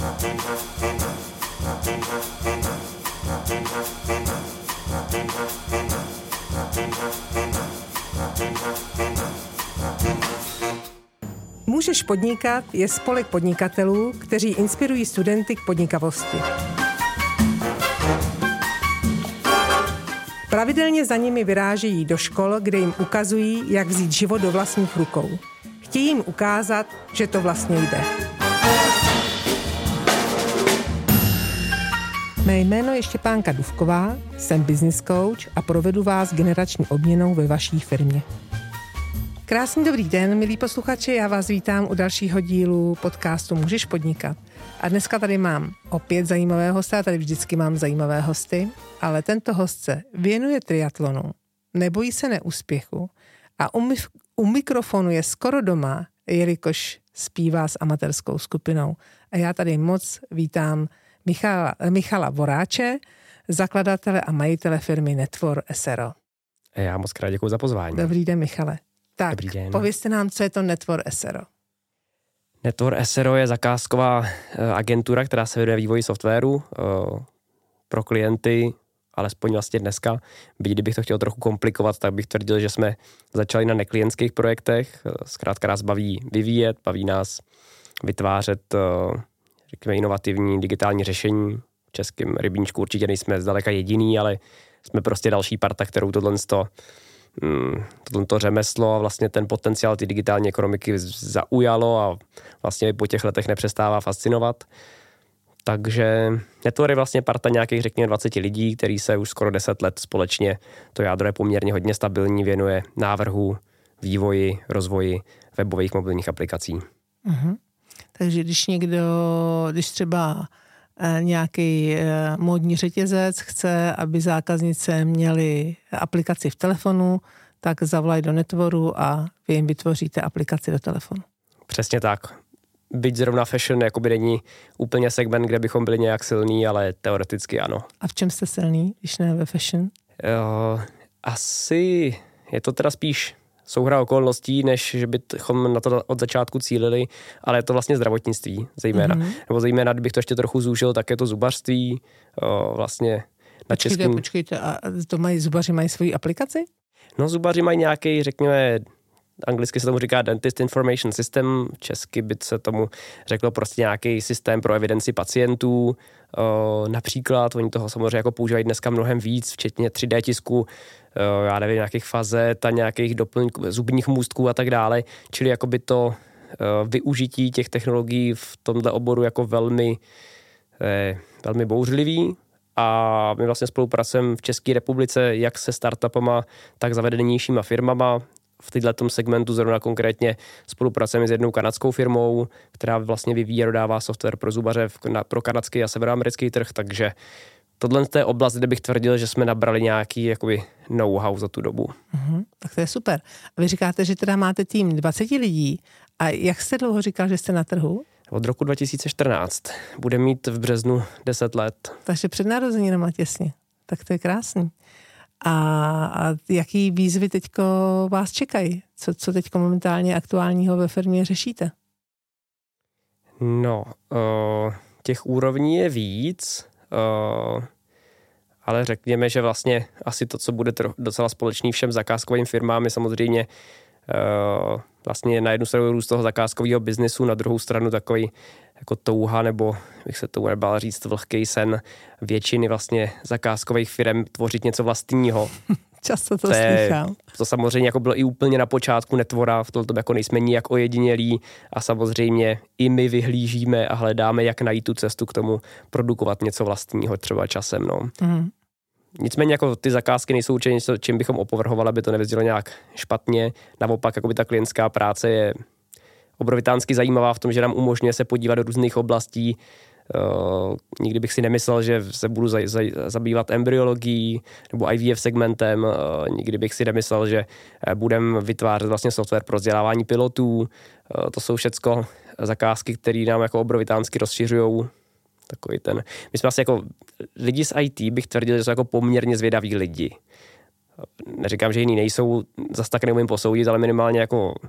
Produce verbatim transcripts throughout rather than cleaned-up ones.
Můžeš podnikat je spolek podnikatelů, kteří inspirují studenty k podnikavosti. Pravidelně za nimi vyrážejí do škol, kde jim ukazují, jak vzít život do vlastních rukou. Chtějí jim ukázat, že to vlastně jde. Mé jméno je Štěpánka Dufková, jsem business coach a provedu vás generační obměnou ve vaší firmě. Krásný dobrý den, milí posluchači, já vás vítám u dalšího dílu podcastu Můžeš podnikat. A dneska tady mám opět zajímavého hosta, tady vždycky mám zajímavé hosty, ale tento host se věnuje triatlonu, nebojí se neúspěchu a u, mif- u mikrofonu je skoro doma, jelikož zpívá s amatérskou skupinou. A já tady moc vítám Michala, Michala Voráče, zakladatele a majitele firmy Netvor S R O. Já moc krát děkuji za pozvání. Dobrý den, Michale. Tak, povězte nám, co je to Netvor S R O. Netvor S R O je zakázková agentura, která se věnuje vývoji softwaru pro klienty, alespoň vlastně dneska. Byť kdybych to chtěl trochu komplikovat, tak bych tvrdil, že jsme začali na neklientských projektech. Zkrátka nás baví vyvíjet, baví nás vytvářet, řekněme, inovativní digitální řešení. V českém rybníčku určitě nejsme zdaleka jediný, ale jsme prostě další parta, kterou tohle to řemeslo a vlastně ten potenciál ty digitální ekonomiky zaujalo a vlastně po těch letech nepřestává fascinovat. Takže Netvor je vlastně parta nějakých, řekněme, dvacet lidí, který se už skoro deset let společně, to jádro je poměrně hodně stabilní, věnuje návrhu, vývoji, rozvoji webových mobilních aplikací. Uh-huh. Takže když někdo, když třeba nějaký módní řetězec chce, aby zákaznice měly aplikaci v telefonu, tak zavolají do Netvoru a vy jim vytvoříte aplikaci do telefonu. Přesně tak. Byť zrovna fashion jakoby není úplně segment, kde bychom byli nějak silní, ale teoreticky ano. A v čem jste silný, když ne ve fashion? Jo, asi je to teda spíš souhra okolností, než že bychom na to od začátku cílili, ale je to vlastně zdravotnictví zejména. Mm-hmm. Nebo zejména, kdybych to ještě trochu zúžil, tak je to zubařství, o, vlastně na počkejte, českým... Počkejte, a to mají zubaři, mají svoji aplikaci? No zubaři mají nějaký, řekněme, anglicky se tomu říká Dentist Information System, česky by se tomu řeklo prostě nějaký systém pro evidenci pacientů. O, například, oni toho samozřejmě jako používají dneska mnohem víc, včetně tři dé tisku, o, já nevím, nějakých fazet a nějakých doplňků, zubních můstků a tak dále. Čili jakoby to o, využití těch technologií v tomhle oboru jako velmi, eh, velmi bouřlivý. A my vlastně spolupracujeme v České republice jak se startupama, tak zavedenějšíma firmama. V této segmentu zrovna konkrétně spolupracujeme s jednou kanadskou firmou, která vlastně vyvíjí a dodává software pro zubaře pro kanadský a severoamerický trh, takže tohle je oblast, kde bych tvrdil, že jsme nabrali nějaký jakoby know-how za tu dobu. Uhum, tak to je super. A vy říkáte, že teda máte tým dvacet lidí. A jak jste dlouho říkal, že jste na trhu? Od roku dva tisíce čtrnáct. Bude mít v březnu deset let. Takže před narozeninama těsně. Tak to je krásný. A, a jaký výzvy teďko vás čekají? Co, co teďko momentálně aktuálního ve firmě řešíte? No, uh, těch úrovní je víc, uh, ale řekněme, že vlastně asi to, co bude tro, docela společný všem zakázkovým firmám, je samozřejmě uh, vlastně na jednu stranu růst toho zakázkového biznesu, na druhou stranu takový jako touha, nebo bych se tomu nebál říct, vlhký sen většiny vlastně zakázkových firm tvořit něco vlastního. Často to slychám. To samozřejmě jako bylo i úplně na počátku Netvora, v tomto jako nejsme nijak ojedinělí a samozřejmě i my vyhlížíme a hledáme, jak najít tu cestu k tomu produkovat něco vlastního třeba časem. No. Mm. Nicméně jako ty zakázky nejsou určitě něco, čím bychom opovrhovali, aby to nevyzdělo nějak špatně. Naopak, jakoby ta klientská práce je obrovitánsky zajímavá v tom, že nám umožňuje se podívat do různých oblastí. Uh, nikdy bych si nemyslel, že se budu za, za, zabývat embryologií nebo I V F segmentem. Uh, nikdy bych si nemyslel, že budeme vytvářet vlastně software pro vzdělávání pilotů. Uh, to jsou všecko zakázky, které nám jako obrovitánsky rozšiřují. Takový ten. My jsme asi jako lidi z I T bych tvrdil, že jsou jako poměrně zvědaví lidi. Neříkám, že jiní nejsou, zas tak neumím posoudit, ale minimálně jako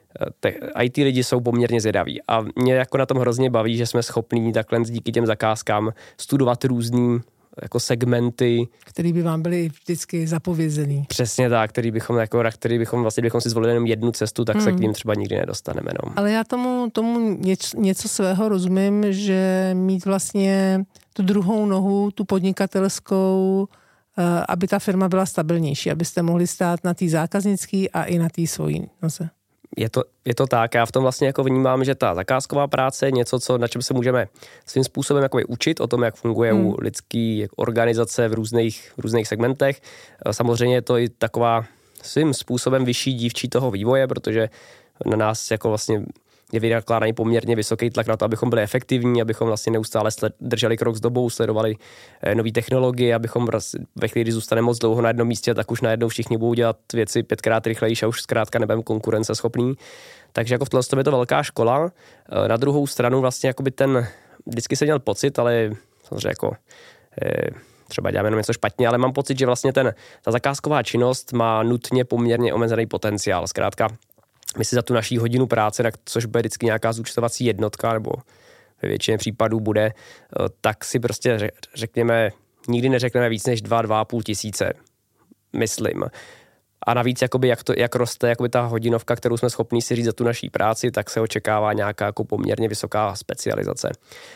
í té lidi jsou poměrně zvědaví a mě jako na tom hrozně baví, že jsme schopní takhle díky těm zakázkám studovat různý jako segmenty. Který by vám byly vždycky zapovězený. Přesně tak, který bychom, jako, který bychom vlastně bychom si zvolili jenom jednu cestu, tak hmm. se k ním třeba nikdy nedostaneme. No. Ale já tomu, tomu něco, něco svého rozumím, že mít vlastně tu druhou nohu, tu podnikatelskou, aby ta firma byla stabilnější, abyste mohli stát na té zákaznické a i na té svojí noze. Je to, je to tak, já v tom vlastně jako vnímám, že ta zakázková práce je něco, co, na čem se můžeme svým způsobem jakoby učit o tom, jak funguje hmm. lidský organizace v různých, v různých segmentech. Samozřejmě je to i taková svým způsobem vyšší dívčí toho vývoje, protože na nás jako vlastně je vynakládaný poměrně vysoký tlak na to, abychom byli efektivní, abychom vlastně neustále sled, drželi krok s dobou, sledovali eh, nové technologie, abychom ve chvíli, kdy zůstaneme moc dlouho na jednom místě, tak už najednou všichni budou dělat věci pětkrát rychlejší a už zkrátka nebudeme konkurenceschopný. Takže jako v tomhle je to velká škola. Eh, na druhou stranu vlastně jakoby ten, vždycky jsem měl pocit, ale samozřejmě jako eh, třeba děláme jenom něco špatně, ale mám pocit, že vlastně ten, ta zakázková činnost má nutně poměrně omezený potenciál. Zkrátka my si za tu naší hodinu práce, což bude vždycky nějaká zúčtovací jednotka, nebo ve většině případů bude, tak si prostě řekněme, nikdy neřekneme víc než dva, dva a půl tisíce, myslím. A navíc, jakoby, jak, to, jak roste jakoby ta hodinovka, kterou jsme schopni si říct za tu naší práci, tak se očekává nějaká jako poměrně vysoká specializace.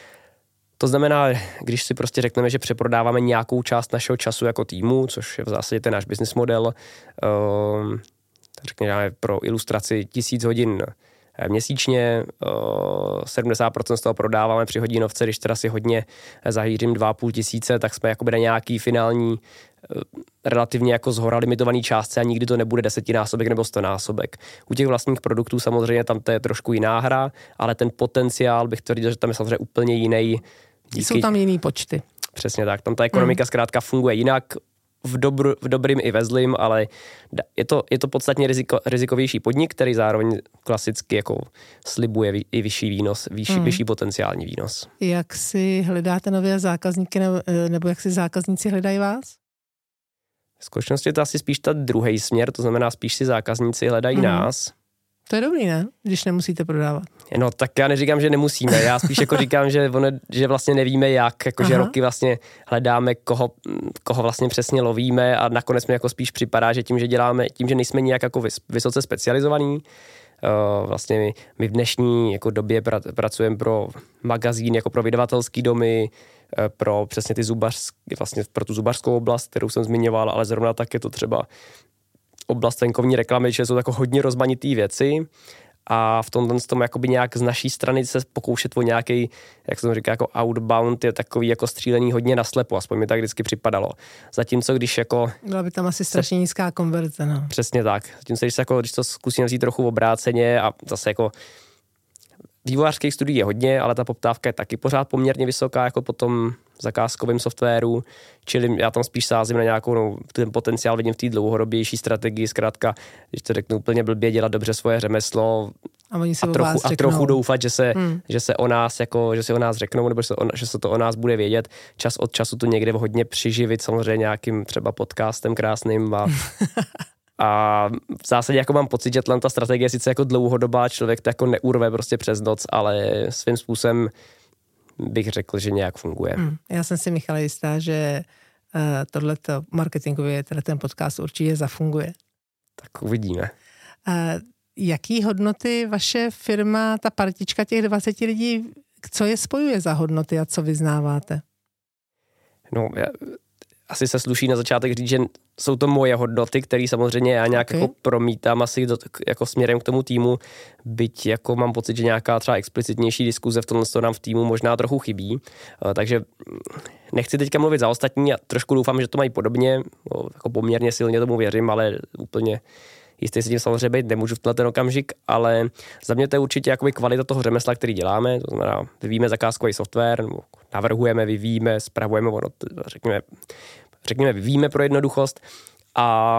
To znamená, když si prostě řekneme, že přeprodáváme nějakou část našeho času jako týmu, což je v zásadě ten náš business model, um, řekněme pro ilustraci tisíc hodin měsíčně, sedmdesát procent z toho prodáváme při hodinovce, když teda si hodně zahýřím dva a půl tisíce, tak jsme jakoby na nějaký finální relativně jako zhora limitovaný částce a nikdy to nebude desetinásobek nebo stonásobek. U těch vlastních produktů samozřejmě tam to je trošku jiná hra, ale ten potenciál bych tvrdil, že tam je samozřejmě úplně jiný. Díky... Jsou tam jiný počty. Přesně tak, tam ta ekonomika hmm. zkrátka funguje jinak, v, dobr, v dobrým i ve zlým, ale je to, je to podstatně riziko, rizikovější podnik, který zároveň klasicky jako slibuje vy, i vyšší výnos, vyšší, hmm. vyšší potenciální výnos. Jak si hledáte nové zákazníky, nebo, nebo jak si zákazníci hledají vás? V skutečnosti je to asi spíš ta druhý směr, to znamená spíš si zákazníci hledají hmm. nás. To je dobrý, ne? Když nemusíte prodávat. No tak já neříkám, že nemusíme, já spíš jako říkám, že, ono, že vlastně nevíme jak, jako že roky vlastně hledáme, koho, koho vlastně přesně lovíme a nakonec mi jako spíš připadá, že tím, že děláme, tím, že nejsme nějak jako vysoce specializovaní, uh, vlastně my, my v dnešní jako době pra, pracujeme pro magazín, jako pro vydavatelský domy, uh, pro přesně ty zubařské, vlastně pro tu zubařskou oblast, kterou jsem zmiňoval, ale zrovna tak je to třeba oblast venkovní reklamy, že jsou jako hodně rozmanitý věci a v tomhle tom jakoby nějak z naší strany se pokoušet o nějaký, jak jsem říkal, jako outbound je takový jako střílení hodně naslepo, aspoň mi tak vždycky připadalo. Zatímco když jako... Byla by tam asi strašně se, nízká konverze, no. Přesně tak. Zatímco když, se jako, když to zkusíme vzít trochu obráceně a zase jako vývojářských studií je hodně, ale ta poptávka je taky pořád poměrně vysoká, jako po tom zakázkovém softwaru, čili já tam spíš sázím na nějakou, no, ten potenciál vidím v té dlouhodobější strategii, zkrátka, když to řeknu úplně blbě, dělat dobře svoje řemeslo a, oni se a, trochu, a trochu doufat, že se, hmm. že se o nás jako, že se o nás řeknou, nebo že se, o, že se to o nás bude vědět. Čas od času to někde hodně přiživit, samozřejmě nějakým třeba podcastem krásným a A v zásadě jako mám pocit, že ta strategie je sice jako dlouhodobá, člověk to jako neurve prostě přes noc, ale svým způsobem bych řekl, že nějak funguje. Hmm, já jsem si, Michale, jistá, že uh, tohleto marketingově, teda ten podcast určitě zafunguje. Tak uvidíme. Uh, jaký hodnoty vaše firma, ta partička těch dvacet lidí, co je spojuje za hodnoty a co vyznáváte? No, já... Asi se sluší na začátek říct, že jsou to moje hodnoty, které samozřejmě já nějak okay. jako promítám asi do, jako směrem k tomu týmu, byť jako mám pocit, že nějaká třeba explicitnější diskuze v tomhle nám v týmu možná trochu chybí. Takže nechci teďka mluvit za ostatní a trošku doufám, že to mají podobně, jako poměrně silně tomu věřím, ale úplně jistý se tím samozřejmě být nemůžu v tenhle ten okamžik, ale za mě to je určitě jakoby kvalita toho řemesla, který děláme, to znamená, vyvíjíme zakázkový software, nebo navrhujeme, vyvíjíme, spravujeme, řekněme, řekněme, vyvíjíme pro jednoduchost a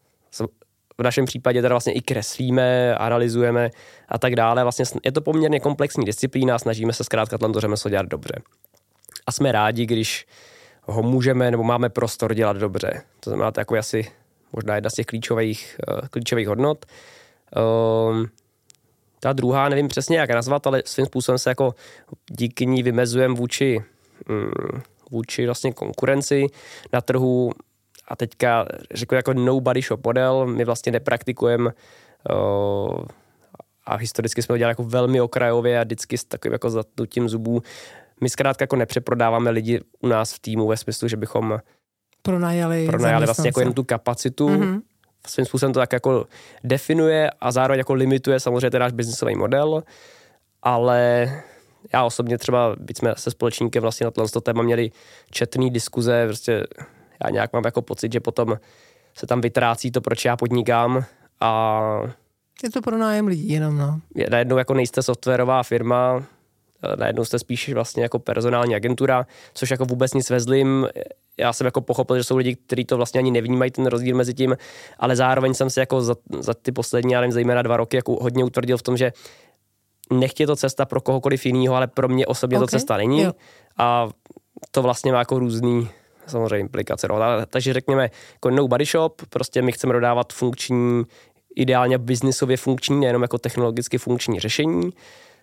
v našem případě teda vlastně i kreslíme, analyzujeme a tak dále. Vlastně je to poměrně komplexní disciplína, snažíme se zkrátka to řemeslo dělat dobře. A jsme rádi, když ho můžeme nebo máme prostor dělat dobře. To znamená, to jako asi možná jedna z těch klíčových, uh, klíčových hodnot. Uh, Ta druhá, nevím přesně jak nazvat, ale svým způsobem se jako díky ní vymezujeme vůči, mm, vůči vlastně konkurenci na trhu a teďka řeknu jako nobody shop model, my vlastně nepraktikujeme uh, a historicky jsme to dělali jako velmi okrajově a vždycky s takovým jako zatnutím zubů. My zkrátka jako nepřeprodáváme lidi u nás v týmu ve smyslu, že bychom pronajali, pronajali vlastně jako jen tu kapacitu. Mm-hmm. Svým způsobem to tak jako definuje a zároveň jako limituje samozřejmě ten náš biznisový model, ale já osobně třeba, byť jsme se společníkem vlastně na tohle téma měli četný diskuze, prostě já nějak mám jako pocit, že potom se tam vytrácí to, proč já podnikám a je to pro nájem lidí jenom, no. Najednou jako nejste softwarová firma, najednou jste spíš vlastně jako personální agentura, což jako vůbec nic ve zlým. Já jsem jako pochopil, že jsou lidi, kteří to vlastně ani nevnímají ten rozdíl mezi tím, ale zároveň jsem se jako za, za ty poslední, já nevím, zejména dva roky jako hodně utvrdil v tom, že nechť je to cesta pro kohokoliv jinýho, ale pro mě osobně okay. to cesta není. Jo. A to vlastně má jako různý samozřejmě implikace. No. Takže řekněme jako nobody shop, prostě my chceme dodávat funkční, ideálně biznisově funkční, nejenom jako technologicky funkční řešení.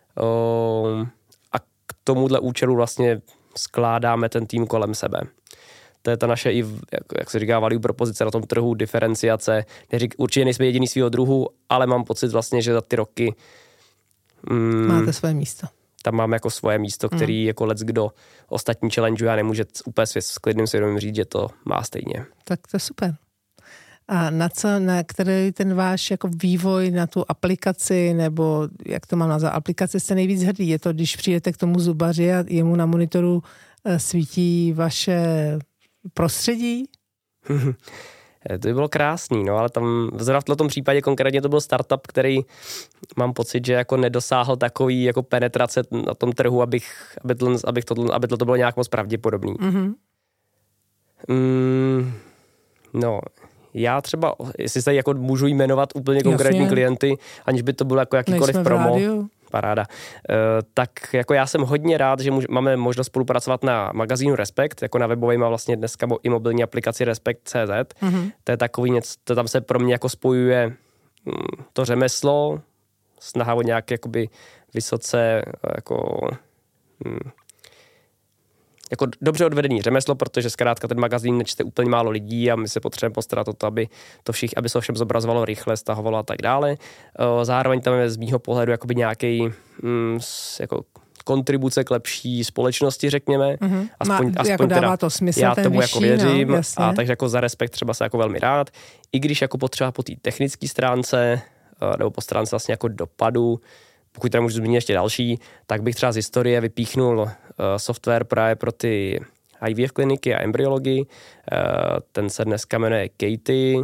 A k tomuhle účelu vlastně skládáme ten tým kolem sebe. To je ta naše, i jak, jak se říká, value propozice na tom trhu, diferenciace. Neřík, určitě nejsme jediný svýho druhu, ale mám pocit vlastně, že za ty roky mm, máte své místo. Tam máme jako svoje místo, který mm. jako leckdo ostatní challengeuje a nemůže úplně s klidným svědomím říct, že to má stejně. Tak to je super. A na co, na který ten váš jako vývoj na tu aplikaci, nebo jak to mám nazvat, aplikaci jste nejvíc hrdý? Je to, když přijdete k tomu zubaři a jemu na monitoru svítí vaše prostředí? To by bylo krásný, no, ale tam v tom případě konkrétně to byl startup, který mám pocit, že jako nedosáhl takový jako penetrace na tom trhu, abych, aby, to, abych to, aby to bylo nějak moc pravděpodobný. Mm-hmm. Mm, no, já třeba, jestli se jako můžu jmenovat úplně konkrétní Jasně. klienty, aniž by to bylo jako jakýkoliv promo. Paráda. Uh, tak jako já jsem hodně rád, že můž, máme možnost spolupracovat na magazínu Respekt, jako na webovém a vlastně dneska i mobilní aplikaci Respekt tečka cé zet. Mm-hmm. To je takový něco, to tam se pro mě jako spojuje mm, to řemeslo, snaha o nějak jakoby vysoce jako mm, jako dobře odvedený řemeslo, protože zkrátka ten magazín nečte úplně málo lidí a my se potřebujeme postarat o to, aby to všich, aby se všem zobrazovalo rychle, stahovalo a tak dále. Zároveň tam je z mýho pohledu jakoby nějaký mm, jako kontribuce k lepší společnosti, řekněme. Mm-hmm. Aspoň, Má, aspoň jako dává teda to smysl, já tomu vyšší, jako věřím no, a takže jako za Respekt třeba se jako velmi rád. I když jako potřeba po té technické stránce nebo po stránce vlastně jako dopadu, pokud teda můžu zmínit ještě další, tak bych třeba z historie vypíchnul uh, software právě pro ty I V F kliniky a embryologii. Uh, ten se dneska jmenuje Katie uh,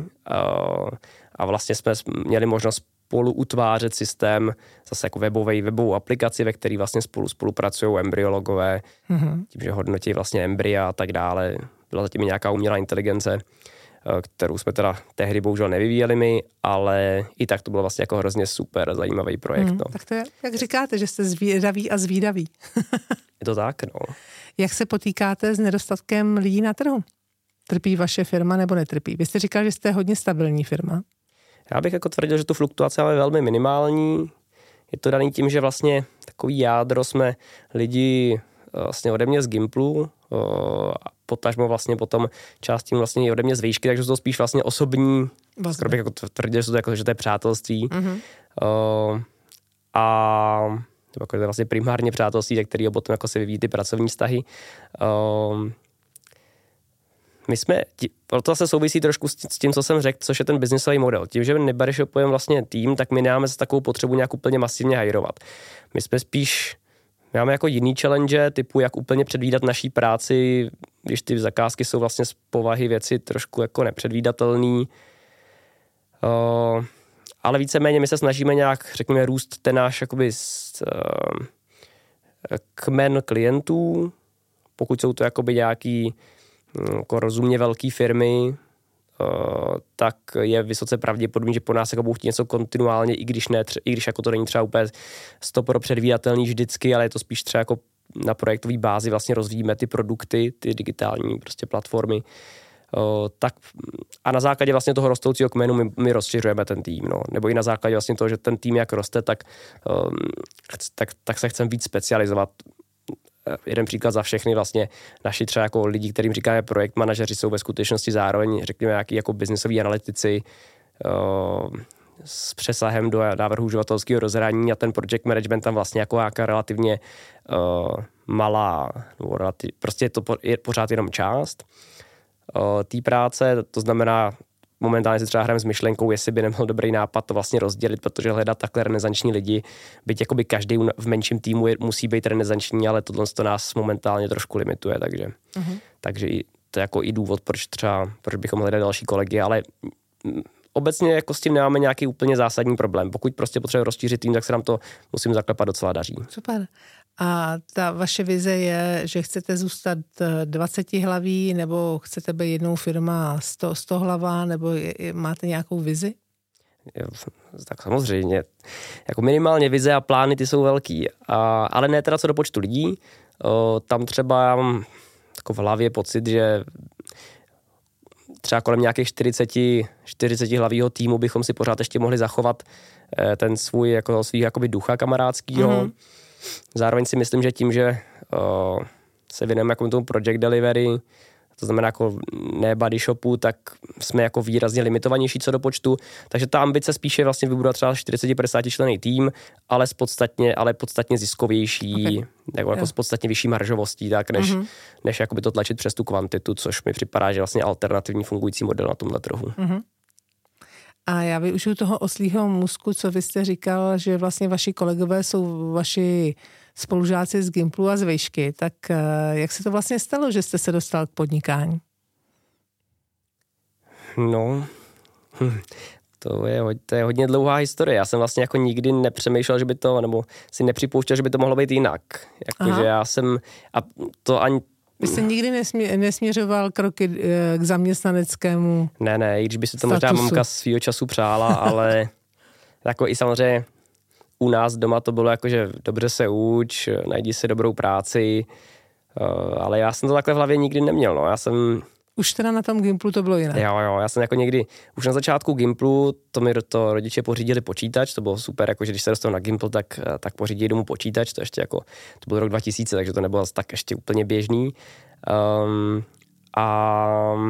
a vlastně jsme měli možnost spolu utvářet systém, zase jako webový, webovou aplikaci, ve který vlastně spolu spolupracují embryologové, mm-hmm. tím, že hodnotí vlastně embrya a tak dále. Byla zatím nějaká umělá inteligence, kterou jsme teda tehdy bohužel nevyvíjeli my, ale i tak to bylo vlastně jako hrozně super zajímavý projekt. Hmm, no. Tak to je, jak říkáte, že jste zvídaví a zvídaví. Je to tak, no. Jak se potýkáte s nedostatkem lidí na trhu? Trpí vaše firma nebo netrpí? Vy jste říkal, že jste hodně stabilní firma. Já bych jako tvrdil, že tu fluktuace máme velmi minimální. Je to daný tím, že vlastně takový jádro jsme lidi vlastně ode mě z Gimplu a potažmo vlastně potom část tím vlastně ode mě z výšky, takže jsou to spíš vlastně osobní, vlastně. Skoro bych jako tvrdil, že, to jako, že to je přátelství. Mm-hmm. Uh, a to je vlastně primárně přátelství, ze kterého potom jako se vyvíjí ty pracovní vztahy. Uh, my jsme, proto se souvisí trošku s tím, co jsem řekl, což je ten businessový model. Tím, že nebudeš opojím vlastně tým, tak my nemáme se takovou potřebu nějak úplně masivně hajrovat. My jsme spíš My máme jako jiný challenge, typu jak úplně předvídat naší práci, když ty zakázky jsou vlastně z povahy věci trošku jako nepředvídatelný. Uh, ale víceméně my se snažíme nějak, řekněme, růst ten náš jakoby uh, kmen klientů, pokud jsou to jakoby nějaký jako rozumně velký firmy, Uh, tak je vysoce pravděpodobný, že po nás jako budou chtít něco kontinuálně, i když, ne, i když jako to není třeba úplně sto procent předvídatelný vždycky, ale je to spíš třeba jako na projektové bázi vlastně rozvíjíme ty produkty, ty digitální prostě platformy. O, tak a na základě vlastně toho rostoucího kmenu my, my rozšiřujeme ten tým, no. Nebo i na základě vlastně toho, že ten tým jak roste, tak, um, tak, tak se chceme víc specializovat. Jeden příklad za všechny vlastně naši třeba jako lidi, kterým říkáme projekt manažeři, jsou ve skutečnosti zároveň, řekněme, nějaký jako biznesoví analytici o, s přesahem do návrhu uživatelského rozhraní a ten project management tam vlastně jako nějaká relativně o, malá, no, relativ, prostě je to po, je pořád jenom část té práce, to znamená, momentálně si třeba hrajeme s myšlenkou, jestli by nebyl dobrý nápad to vlastně rozdělit, protože hledat takhle renesanční lidi, byť jakoby každý v menším týmu je, musí být renesanční, ale tohle to nás momentálně trošku limituje, takže, uh-huh. takže i, to je jako i důvod, proč třeba, proč bychom hledali další kolegy, ale obecně jako s tím nemáme nějaký úplně zásadní problém. Pokud prostě potřebujeme rozšířit tým, tak se nám to musím zaklepat docela daří. Super. A ta vaše vize je, že chcete zůstat dvacetihlaví, nebo chcete být jednou firma sto hlavá, nebo je, je, máte nějakou vizi? Jo, tak samozřejmě. Jako minimálně vize a plány, ty jsou velký. A, ale ne teda co do počtu lidí. O, tam třeba já mám jako v hlavě pocit, že třeba kolem nějakých čtyřicet hlavýho týmu bychom si pořád ještě mohli zachovat ten svůj jako svých jakoby ducha kamarádskýho. Mm-hmm. Zároveň si myslím, že tím, že o, se věnujeme jako tomu project delivery, to znamená jako ne body shopu, tak jsme jako výrazně limitovanější co do počtu, takže ta ambice spíše vlastně vybudovat třeba čtyřicet padesát členný tým, ale podstatně, ale podstatně ziskovější, okay. jako, jako s podstatně vyšší maržovostí, tak než, mm-hmm. než jakoby to tlačit přes tu kvantitu, což mi připadá, že vlastně alternativní fungující model na tomhle trhu. Mm-hmm. A já využiju toho oslího můstku, co vy jste říkal, že vlastně vaši kolegové jsou vaši spolužáci z Gimplu a z Vejšky, tak jak se to vlastně stalo, že jste se dostal k podnikání? No, to je, to je hodně dlouhá historie. Já jsem vlastně jako nikdy nepřemýšlel, že by to, nebo si nepřipouštěl, že by to mohlo být jinak. Jakože já jsem, a to ani Vy jste nikdy nesmě, nesměřoval kroky k zaměstnaneckému Ne, ne, i když by si to statusu. Možná mamka svýho času přála, ale jako i samozřejmě u nás doma to bylo jako, že dobře se uč, najdi si dobrou práci, ale já jsem to takhle v hlavě nikdy neměl, no. Já jsem... Už teda na tom Gimplu to bylo jinak. Jo, jo, já jsem jako někdy, už na začátku Gimplu, to mi to rodiče pořídili počítač, to bylo super, jako že když se dostal na Gimpl, tak, tak pořídili domů počítač, to ještě jako, to byl rok dva tisíce, takže to nebylo tak ještě úplně běžný. Um, a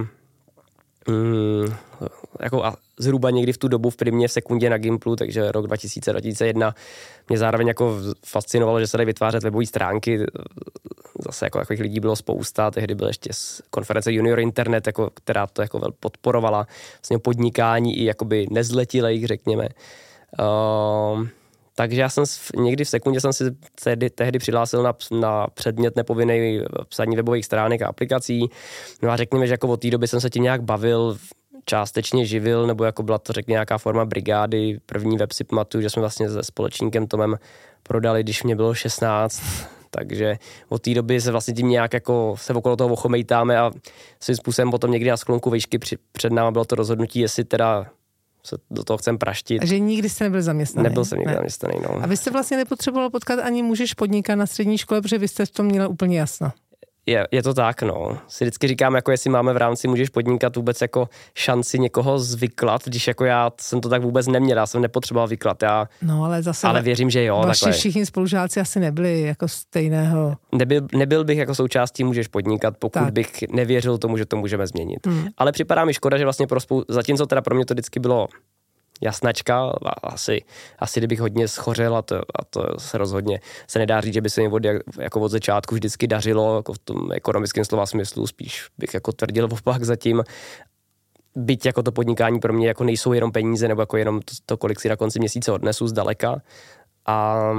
um, jako a zhruba někdy v tu dobu v primě v sekundě na Gimplu, takže rok dva tisíce, dva tisíce jedna, mě zároveň jako fascinovalo, že se dají vytvářet webové stránky. Zase jako takových lidí bylo spousta, tehdy byl ještě konference Junior Internet, jako, která to jako podporovala vlastně podnikání i jakoby nezletilejch, řekněme. Uh, takže já jsem někdy v sekundě jsem si tehdy, tehdy přihlásil na, na předmět nepovinný psaní webových stránek a aplikací. No a řekněme, že jako od té doby jsem se tím nějak bavil, částečně živil, nebo jako byla to řekněme nějaká forma brigády. První web si pamatuju, že jsme vlastně se společníkem Tomem prodali, když mě bylo šestnáct, takže od té doby se vlastně tím nějak jako se okolo toho ochomejtáme a svým způsobem potom někdy na sklonku Vejšky před náma bylo to rozhodnutí, jestli teda se do toho chcem praštit. A že nikdy jste nebyl zaměstnaný. Nebyl jsem nikdy ne. zaměstnaný, no. A vy jste vlastně nepotřeboval potkat ani můžeš podnikat na střední škole, protože vy jste v tom měla úplně jasno. Je, je to tak, no. Si vždycky říkám, jako jestli máme v rámci můžeš podnikat vůbec jako šanci někoho zvyklat, když jako já jsem to tak vůbec neměl, já jsem nepotřeboval vyklat, já, no, ale, zase ale věřím, že jo. Vaši takhle. Všichni spolužáci asi nebyli jako stejného. Nebyl, nebyl bych jako součástí můžeš podnikat, pokud tak. bych nevěřil tomu, že to můžeme změnit. Hmm. Ale připadá mi škoda, že vlastně pro spou- zatímco teda pro mě to vždycky bylo jasnačka, asi, asi kdybych hodně schořel a to, a to se rozhodně se nedá říct, že by se mi od, jako od začátku vždycky dařilo, jako v tom ekonomickém slova smyslu, spíš bych jako tvrdil opak zatím. Byť jako to podnikání pro mě jako nejsou jenom peníze, nebo jako jenom to, to kolik si na konci měsíce odnesu zdaleka. A,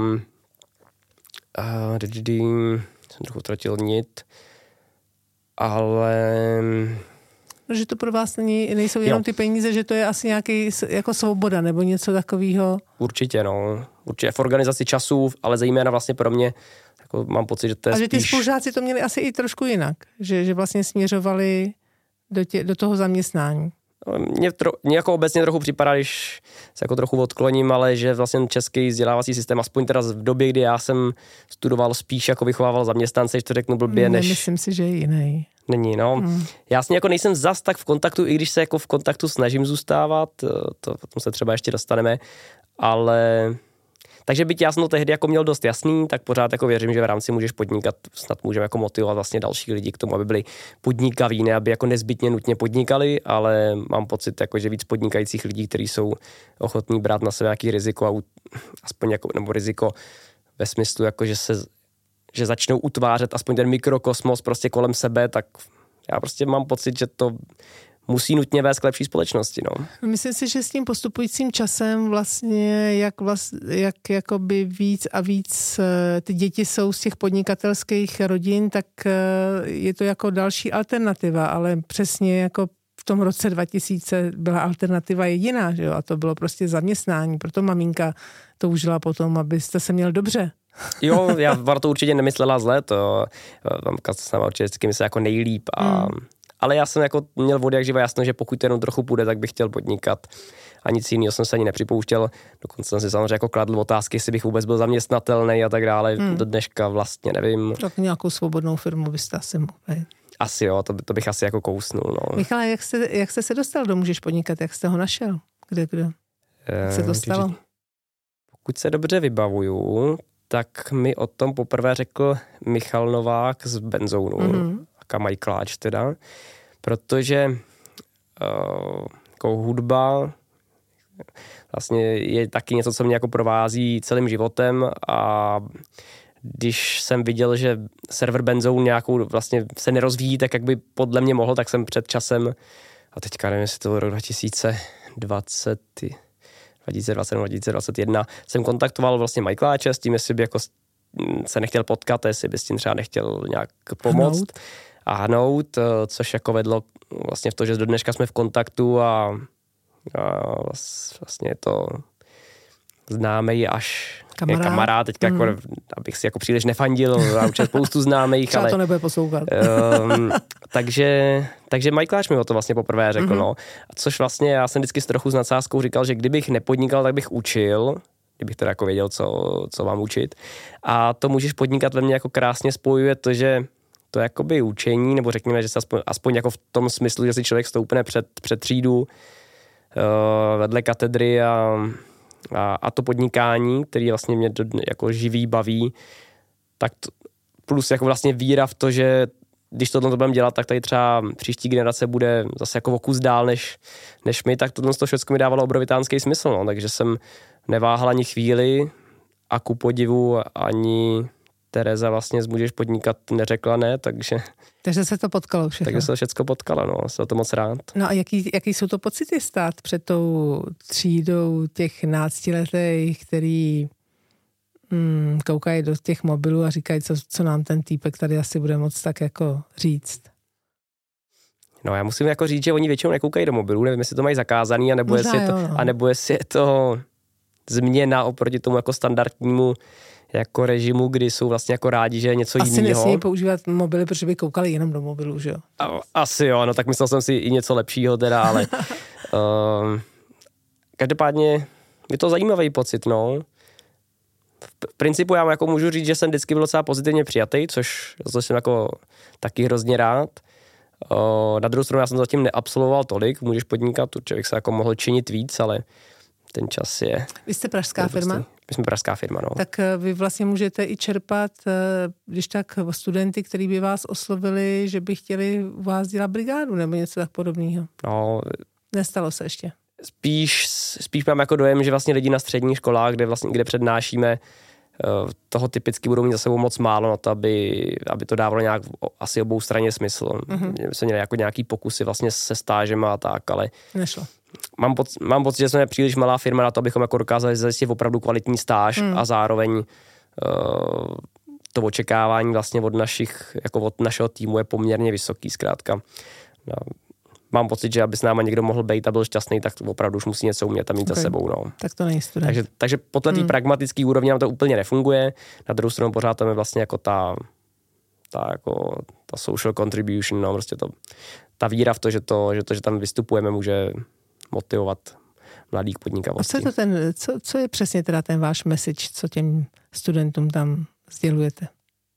a jsem trochu utratil nit, ale... No, že to pro vás není, nejsou jenom jo. ty peníze, že to je asi nějaký jako svoboda nebo něco takového. Určitě, no. Určitě v organizaci času, ale zejména vlastně pro mě, jako mám pocit, že to je A že ty spíš... spolužáci to měli asi i trošku jinak, že, že vlastně směřovali do, tě, do toho zaměstnání. Mně, tro, mně jako obecně trochu připadá, když se jako trochu odkloním, ale že vlastně český vzdělávací systém, aspoň teda v době, kdy já jsem studoval, spíš jako vychovával zaměstnance, že to řeknu blbě, než... Myslím si, že je jiný. Není, no. Hmm. Já vlastně jako nejsem zas tak v kontaktu, i když se jako v kontaktu snažím zůstávat, to potom se třeba ještě dostaneme, ale... Takže byť já jsem to tehdy jako měl dost jasný, tak pořád jako věřím, že v rámci můžeš podnikat, snad můžeme jako motivovat vlastně další lidi k tomu, aby byli podnikaví, ne aby jako nezbytně nutně podnikali, ale mám pocit, jako, že víc podnikajících lidí, kteří jsou ochotní brát na sebe nějaký riziko, a aspoň jako, nebo riziko ve smyslu, jako, že se že začnou utvářet aspoň ten mikrokosmos prostě kolem sebe, tak já prostě mám pocit, že to musí nutně vést k lepší společnosti, no. Myslím si, že s tím postupujícím časem vlastně, jak, vlast, jak jakoby víc a víc ty děti jsou z těch podnikatelských rodin, tak je to jako další alternativa, ale přesně jako v tom roce dva tisíce byla alternativa jediná, že jo, a to bylo prostě zaměstnání, proto maminka toužila potom, abyste se měl dobře. Jo, já to určitě nemyslela zle, to mamka se určitě vždycky myslela jako nejlíp a hmm. ale já jsem jako měl vody jak živa jasno, že pokud to jenom trochu půjde, tak bych chtěl podnikat. A nic jiného jsem se ani nepřipouštěl. Dokonce jsem si samozřejmě jako kladl otázky, jestli bych vůbec byl zaměstnatelný a tak dále. Hmm. Do dneška vlastně nevím. Tak nějakou svobodnou firmu byste asi mohl. Asi jo, to, to bych asi jako kousnul. No. Michale, jak jste, jak jste se dostal do Můžeš podnikat? Jak jste ho našel? Kde, kde? Jak se to stalo? Pokud se dobře vybavuju, tak mi o tom poprvé řekl Michal Novák z Benzounu. Mm-hmm. A Majkláč teda. Protože uh, jako hudba vlastně je taky něco, co mě jako provází celým životem a když jsem viděl, že server Benzoun nějakou vlastně se nerozvíjí, tak jak by podle mě mohl, tak jsem před časem, a teďka nevím, jestli to bylo rok dva tisíce dvacet, dva tisíce dvacet, dva tisíce dvacet jedna, jsem kontaktoval vlastně Majkláče s tím, jestli by jako se nechtěl potkat, jestli by s tím třeba nechtěl nějak pomoct. Hnout. A hnout, což jako vedlo vlastně v to, že do dneška jsme v kontaktu a, a vlastně je to známej až kamarád, je kamarád teďka mm. jako, abych si jako příliš nefandil, já určitě spoustu známých, třeba ale... to nebude poslouchat. um, takže, takže Majkláč mi o to vlastně poprvé řekl, mm-hmm. no. Což vlastně já jsem vždycky s trochu s nadsázkou říkal, že kdybych nepodnikal, tak bych učil, kdybych teda jako věděl, co, co mám učit. A to Můžeš podnikat ve mně jako krásně spojuje to, že to jakoby učení, nebo řekněme, že se aspoň, aspoň jako v tom smyslu, že si člověk stoupne před, před třídu uh, vedle katedry a, a, a to podnikání, který vlastně mě do, jako živí, baví, tak to, plus jako vlastně víra v to, že když tohle to budeme dělat, tak tady třeba příští generace bude zase jako o kus dál než, než my, tak tohle to všechno mi dávalo obrovitánský smysl, no. Takže jsem neváhal ani chvíli a ku podivu ani Tereza vlastně z Můžeš podnikat neřekla ne, takže... Takže se to potkalo všechno. Takže se to všechno potkalo, no, jsem to moc rád. No a jaký, jaký jsou to pocity stát před tou třídou těch náctiletých, který hmm, koukají do těch mobilů a říkají, co, co nám ten týpek tady asi bude moc tak jako říct? No já musím jako říct, že oni většinou nekoukají do mobilů, nevím, jestli to mají zakázaný, anebo jestli je to, jo, no. anebo jestli je to změna oproti tomu jako standardnímu jako režimu, kdy jsou vlastně jako rádi, že je něco Asi jiného. Asi nesmí používat mobily, protože by koukali jenom do mobilu, že jo? Asi jo, no tak myslel jsem si i něco lepšího teda, ale um, každopádně je to zajímavý pocit, no. V principu já jako můžu říct, že jsem vždycky byl docela pozitivně přijatý, což jsem jako taky hrozně rád. Uh, na druhou stranu já jsem zatím neabsolvoval tolik, Můžeš podnikat, určitě bych se jako mohl činit víc, ale ten čas je... Vy jste pražská firma? My jsme pražská firma, no. Tak vy vlastně můžete i čerpat, když tak studenty, kteří by vás oslovili, že by chtěli u vás dělat brigádu nebo něco tak podobného. No. Nestalo se ještě. Spíš, spíš mám jako dojem, že vlastně lidi na středních školách, kde vlastně, kde přednášíme, toho typicky budou mít za sebou moc málo na to, aby, aby to dávalo nějak asi obou straně smysl. Mm-hmm. My jsme měli jako nějaký pokusy vlastně se stážem a tak, ale... Nešlo. Mám, poc, mám pocit, že jsme příliš malá firma na to, abychom jako dokázali zajistit opravdu kvalitní stáž mm. a zároveň uh, to očekávání vlastně od našich, jako od našeho týmu je poměrně vysoký, zkrátka. No, mám pocit, že aby s náma někdo mohl být a byl šťastný, tak opravdu už musí něco umět a mít okay. za sebou. No. Tak to není student. Takže, takže po té mm. pragmatické úrovni nám to úplně nefunguje. Na druhou stranu pořád tam je vlastně jako ta, ta jako ta social contribution, no, prostě to, ta víra v to, že to, že to, že tam vystupujeme, může motivovat mladý k podnikavosti. A co je to ten, co, co je přesně teda ten váš message, co těm studentům tam sdělujete?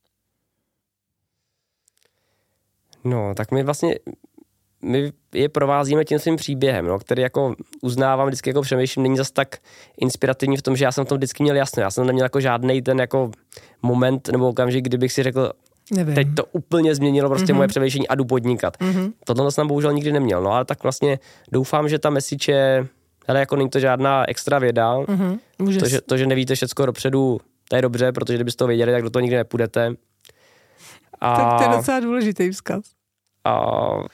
No, tak my vlastně, my je provázíme tím svým příběhem, no, který jako uznávám, vždycky jako přemýšlím, není zas tak inspirativní v tom, že já jsem v tom vždycky měl jasno. Já jsem neměl jako žádnej ten jako moment nebo okamžik, kdybych si řekl, Nevím. teď to úplně změnilo prostě mm-hmm. moje přemýšlení a jdu podnikat. Mm-hmm. Tohle jsem bohužel nikdy neměl, no ale tak vlastně doufám, že ta message je, hele, jako není to žádná extra věda, mm-hmm. to, že, to, že nevíte všecko dopředu, to je dobře, protože kdybyste to věděli, tak do toho nikdy nepůjdete. A, tak to je docela důležitý vzkaz. A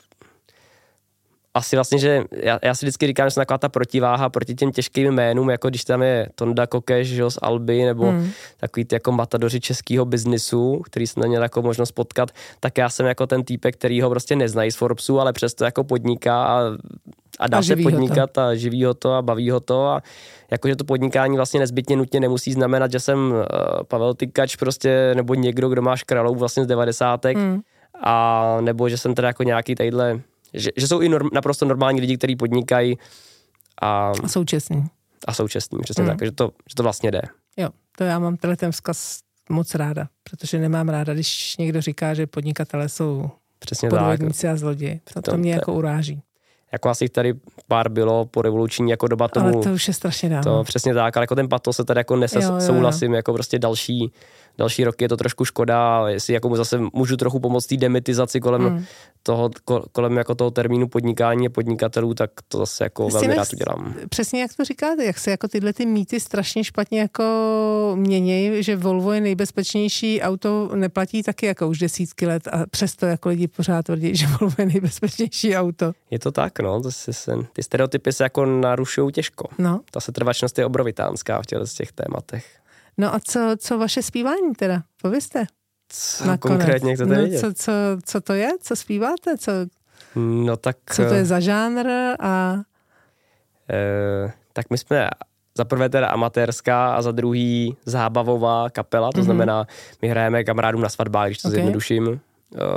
asi vlastně, že já, já si vždycky říkám, že jsem taková ta protiváha proti těm těžkým jménům, jako když tam je Tonda Kokeš, že, z Alby, nebo hmm. takový ty jako matadoři českého biznisu, který jsem měl jako možnost potkat, tak já jsem jako ten týpek, který ho prostě neznají z Forbesu, ale přesto jako podniká a, a dá a se podnikat to. a živí ho to a baví ho to a jakože to podnikání vlastně nezbytně nutně nemusí znamenat, že jsem uh, Pavel Tykač prostě, nebo někdo, kdo má škralou vlastně z devadesátek, hmm. a nebo že jsem teda jako nějaký tadyhle, že, že jsou i norm, naprosto normální lidi, kteří podnikají a, a jsou čestní. A jsou čestní, přesně mm. tak, že to, že to vlastně jde. Jo, to já mám tenhle ten vzkaz moc ráda, protože nemám ráda, když někdo říká, že podnikatelé jsou přesně podvodníci a zloději. To, to, to mě to, jako uráží. Jako asi tady pár bylo po revoluční jako doba tomu. Ale to už je strašně dávno. To přesně tak, ale jako ten patos se tady jako nese, jo, jo, souhlasím, jo. Jako prostě další další roky je to trošku škoda, jestli jako zase můžu trochu pomoct té demitizaci kolem hmm. toho, kolem jako toho termínu podnikání a podnikatelů, tak to zase jako velmi rád udělám. Přesně jak to říkáte, jak se jako tyhle ty mýty strašně špatně jako měnějí, že Volvo je nejbezpečnější auto, neplatí taky jako už desítky let a přesto jako lidi pořád tvrdí, že Volvo je nejbezpečnější auto. Je to tak, no, to si se, ty stereotypy se jako narušují těžko. No. Ta setrvačnost je obrovitánská v těch, těch tématech. No a co, co vaše zpívání teda? Povězte. Co nakonec. Konkrétně chcete no, vědět? Co, co, co to je? Co zpíváte? Co, no tak... Co to je za žánr a... E, tak my jsme za prvé teda amatérská a za druhý zábavová kapela, to mm-hmm. znamená, my hrajeme kamarádům na svatbách, když to okay. zjednoduším. E,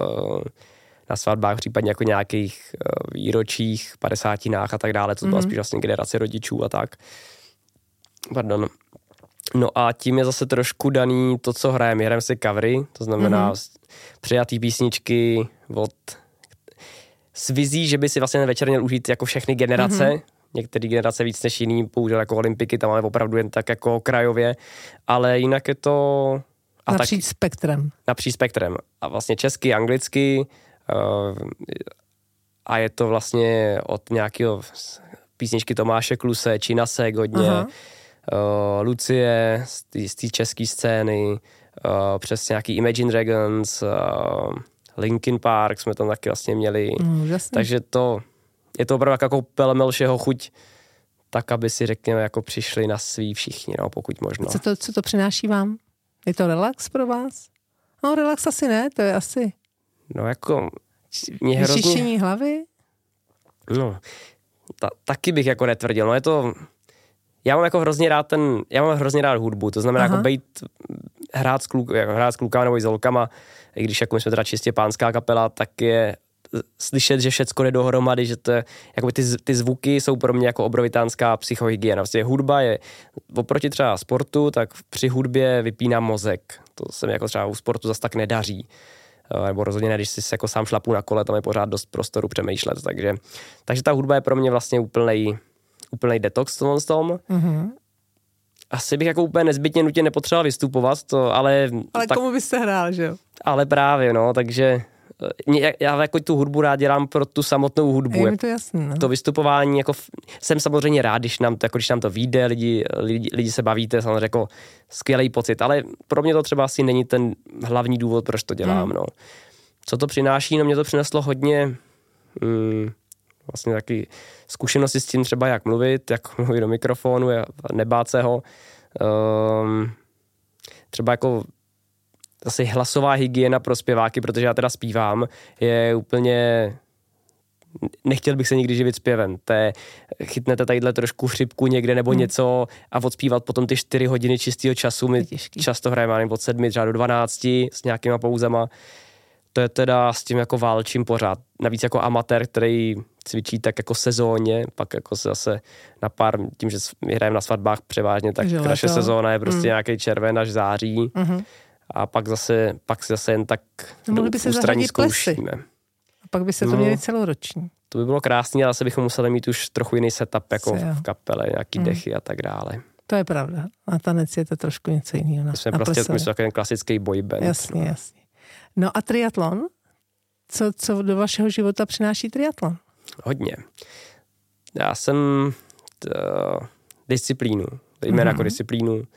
na svatbách, případně jako nějakých výročích, padesátinách a tak dále, to byla mm-hmm. spíš vlastně generace rodičů a tak. Pardon. No a tím je zase trošku daný to, co hrajeme. Hrajeme si covery, to znamená mm-hmm. přijatý písničky od s vizí, že by si vlastně ten večer měl užít jako všechny generace. Mm-hmm. Některé generace víc než jiný, použil jako olympiky, tam máme opravdu jen tak jako krajově, ale jinak je to... A napříč tak, spektrem. Napříč spektrem. A vlastně česky, anglicky uh, a je to vlastně od nějakého písničky Tomáše Kluse, Činasek hodně, uh-huh. Uh, Lucie z té české scény, uh, přes nějaký Imagine Dragons, uh, Linkin Park jsme tam taky vlastně měli. Mm, takže to je to opravdu jako pelemel všeho chuť, tak aby si řekněme jako přišli na svý všichni, no, pokud možno. Co to, co to přináší vám? Je to relax pro vás? No relax asi ne, to je asi... No jako... Mě hrozně... Vyčištění hlavy? No, ta, taky bych jako netvrdil, no je to... Já mám jako hrozně rád ten, já mám hrozně rád hudbu, to znamená Aha. jako bejt, hrát s, kluk, jako hrát s klukama nebo i s holkama, i když jako my jsme teda čistě pánská kapela, tak je slyšet, že všecko jde dohromady, že to je, jako ty, ty zvuky jsou pro mě jako obrovitánská psychohygiena. Vlastně hudba je, oproti třeba sportu, tak při hudbě vypínám mozek. To se mi jako třeba u sportu zase tak nedaří. Nebo rozhodně ne, když si jako sám šlapu na kole, tam je pořád dost prostoru přemýšlet. Takže, takže ta hudba je pro mě vlastně úplnej úplnej detox v tom. Mm-hmm. Asi bych jako úplně nezbytně nutně nepotřeboval vystupovat, to, ale... Ale tak, komu byste hrál, že jo? Ale právě, no, takže já, já jako tu hudbu rád dělám pro tu samotnou hudbu. Je mi to jasný, no. To vystupování, jako jsem samozřejmě rád, když nám to, jako když nám to vyjde, lidi, lidi, lidi se bavíte, samozřejmě jako skvělý pocit, ale pro mě to třeba asi není ten hlavní důvod, proč to dělám, mm. no. Co to přináší? No mě to přineslo hodně... Mm, vlastně taky zkušenosti s tím třeba, jak mluvit, jak mluvit do mikrofonu, nebát se ho. Um, třeba jako zase hlasová hygiena pro zpěváky, protože já teda zpívám, je úplně... Nechtěl bych se nikdy živit zpěvem. Té, chytnete tadyhle trošku chřipku někde nebo hmm. něco a odspívat potom ty čtyři hodiny čistého času. My často hrajeme od sedmi třeba do dvanácti s nějakýma pouzama. To je teda s tím jako válčím pořád. Navíc jako amatér, který cvičí tak jako sezóně, pak jako se zase na pár, tím, že my hrajeme na svatbách převážně, tak že naše leto. sezóna je prostě Mm. nějaký červen až září. Mm-hmm. A pak zase, pak si zase jen tak No, mohli by se ústraní zařadit plesy. zkoušíme. A pak by se to No. měli celoroční. To by bylo krásné, ale zase bychom museli mít už trochu jiný setup, jako Se, jo. v kapele, nějaký Mm. dechy a tak dále. To je pravda. Na tanec je to trošku něco jiného. Na, My jsme na prostě plesové. my jsme takový klasický boyband. Jasně, jasně. No a triatlon? Co, co do vašeho života přináší triatlon? Hodně. Já jsem t, disciplínu, dejme Mhm. jako disciplínu, uh,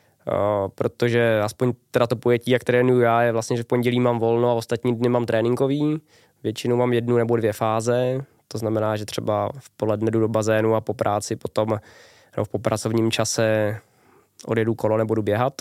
protože aspoň teda to pojetí, jak trénuju já, je vlastně, že v pondělí mám volno a ostatní dny mám tréninkový. Většinou mám jednu nebo dvě fáze, to znamená, že třeba v poledne jdu do bazénu a po práci potom, nebo po pracovním čase odjedu kolo nebo jdu běhat.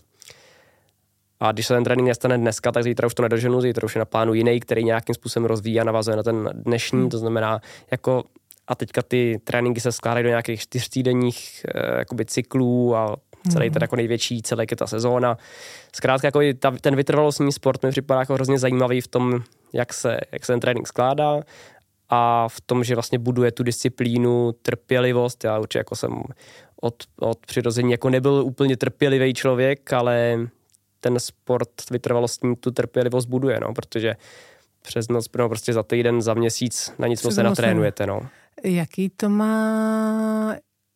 A když se ten trénink nestane dneska, tak zítra už to nedoženu, zítra už je na plánu jiný, který nějakým způsobem rozvíjí a navazuje na ten dnešní, hmm. to znamená jako a teďka ty tréninky se skládají do nějakých čtyřtýdenních eh, jakoby cyklů a celý hmm. ten jako největší celek je ta sezóna. Zkrátka jako i ta, ten vytrvalostní sport mi připadá jako hrozně zajímavý v tom, jak se, jak se ten trénink skládá a v tom, že vlastně buduje tu disciplínu, trpělivost. Já určitě jako jsem od, od přirození jako nebyl úplně trpělivý člověk, ale ten sport vytrvalostní tu trpělivost buduje, no, protože přes noc, no, prostě za týden, za měsíc na nic moc nenatrénujete, no. Jaký to má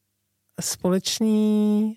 společný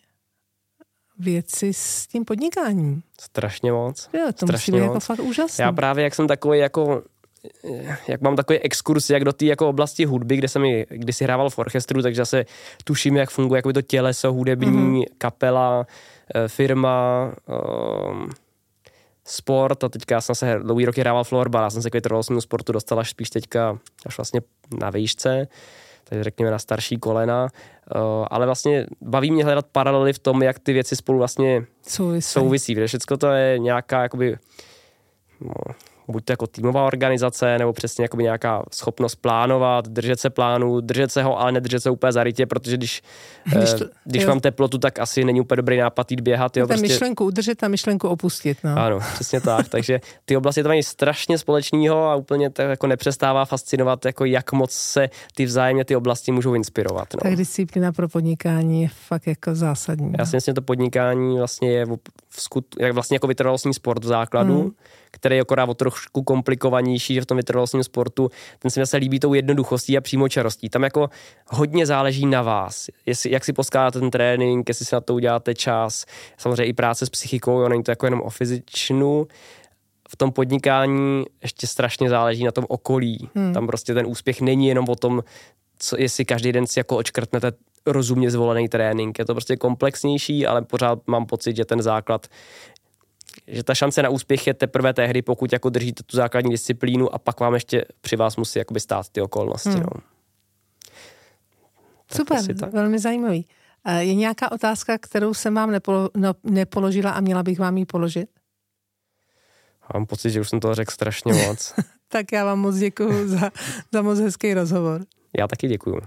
věci s tím podnikáním? Strašně moc. Jo, to strašně musí být moc. jako fakt úžasný. Já právě, jak jsem takový jako jak mám takový exkurs, jak do té jako oblasti hudby, kde jsem i kdysi hrával v orchestru, takže zase tuším, jak funguje jako to těleso hudební, mm-hmm. kapela, firma, um, sport a teďka jsem se dlouhý roky hrával florbal, já jsem se k vytrvalostnímu sportu dostal až spíš teďka až vlastně na výšce, takže řekněme na starší kolena, uh, ale vlastně baví mě hledat paralely v tom, jak ty věci spolu vlastně souvisí, souvisí, protože všechno to je nějaká jakoby no, buď to jako týmová organizace, nebo přesně jakoby nějaká schopnost plánovat, držet se plánu, držet se ho, ale nedržet se úplně zarytě, protože když, když, to, když mám teplotu, tak asi není úplně dobrý nápad jít běhat. Jo, prostě... myšlenku udržet a myšlenku opustit. No. Ano, přesně tak. Takže ty oblasti to mají strašně společného a úplně to jako nepřestává fascinovat, jako jak moc se ty vzájemně ty oblasti můžou inspirovat. No. Tak disciplína pro podnikání je fakt jako zásadní. Já si myslím, že to podnikání vlastně je v skut, jak vlastně jako vytrvalostní sport v základu, hmm. který je akorát o trošku komplikovanější, že v tom vytrvalostním sportu ten se mi se líbí tou jednoduchostí a přímočarostí. Tam jako hodně záleží na vás, jestli, jak si poskládáte ten trénink, jestli si na to uděláte čas, samozřejmě i práce s psychikou, jo, není to jako jenom o fyzičnu. V tom podnikání ještě strašně záleží na tom okolí. Hmm. Tam prostě ten úspěch není jenom o tom, co, jestli každý den si jako očkrtnete rozumně zvolený trénink. Je to prostě komplexnější, ale pořád mám pocit, že ten základ, že ta šance na úspěch je teprve tehdy, pokud jako držíte tu základní disciplínu a pak vám ještě při vás musí jakoby stát ty okolnosti. Hmm. No. Super, velmi zajímavý. Je nějaká otázka, kterou jsem vám nepolo, no, nepoložila a měla bych vám ji položit? Mám pocit, že už jsem toho řekl strašně moc. Tak já vám moc děkuju za, za moc hezký rozhovor. Já taky děkuju.